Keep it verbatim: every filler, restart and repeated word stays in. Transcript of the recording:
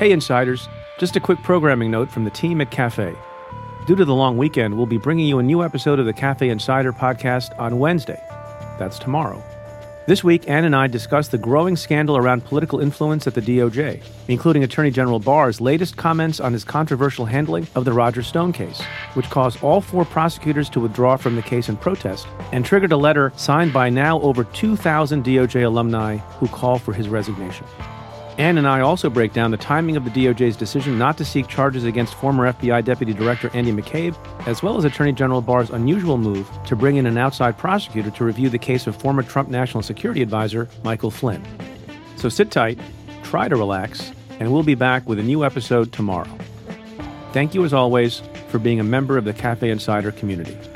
Hey Insiders, just a quick programming note from the team at Cafe. Due to the long weekend, we'll be bringing you a new episode of the Cafe Insider podcast on Wednesday. That's tomorrow. This week, Ann and I discuss the growing scandal around political influence at the D O J, including Attorney General Barr's latest comments on his controversial handling of the Roger Stone case, which caused all four prosecutors to withdraw from the case in protest and triggered a letter signed by now over two thousand D O J alumni who call for his resignation. Ann and I also break down the timing of the D O J's decision not to seek charges against former F B I Deputy Director Andy McCabe, as well as Attorney General Barr's unusual move to bring in an outside prosecutor to review the case of former Trump National Security Advisor Michael Flynn. So sit tight, try to relax, and we'll be back with a new episode tomorrow. Thank you as always for being a member of the Cafe Insider community.